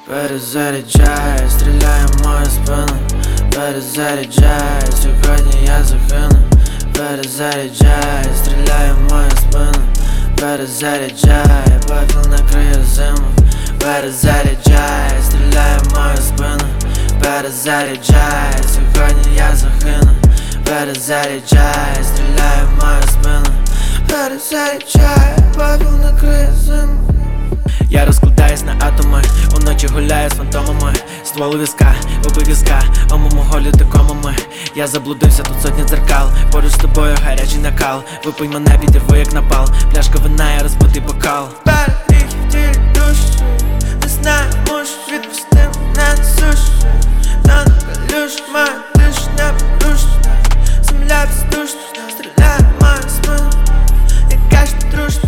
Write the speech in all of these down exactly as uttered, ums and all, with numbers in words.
Перезаряджай, стріляє в мою спину. Перезаряджай, сьогодні я загину. Перезаряджай, стріляє в мою спину. Перезаряджай, попіл накриє зиму. Перезаряджай, стріляє в мою спину. Перезаряджай, сьогодні я загину. Перезаряджай, стріляє в мою спину. Перезаряджай, попіл накриє зиму. Я розкладаюсь на атоми, уночі гуляю з фантомами. Ствол у візка, оби візка, о моєму голі комами. Я заблудився, тут сотні дзеркал. Поруч з тобою гарячий накал. Випий мене, підірву як напал. Пляшка вина, я розбитий бокал. Парих в тілі душі, не знаю, можеш відпусти мене на суші. На калюш, моя тиша не порушена. Земля бездушна, стріляє в мою спину. Яка ж ти дружна.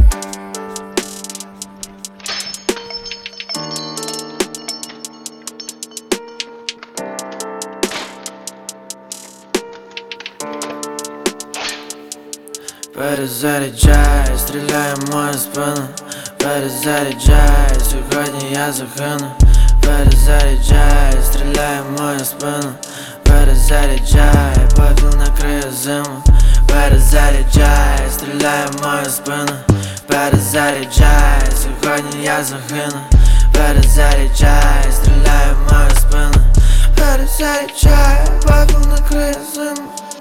Перезаряджай, стріляє в мою спину. Перезаряджай, сьогодні я загину. Перезаряджай, стріляє в мою спину. Перезаряджай, попіл накриє зиму. Перезаряджай, стріляє в мою спину. Перезаряджай, сьогодні я загину. Перезаряджай, стріляє в мою спину. Перезаряджай, попіл накриє зиму.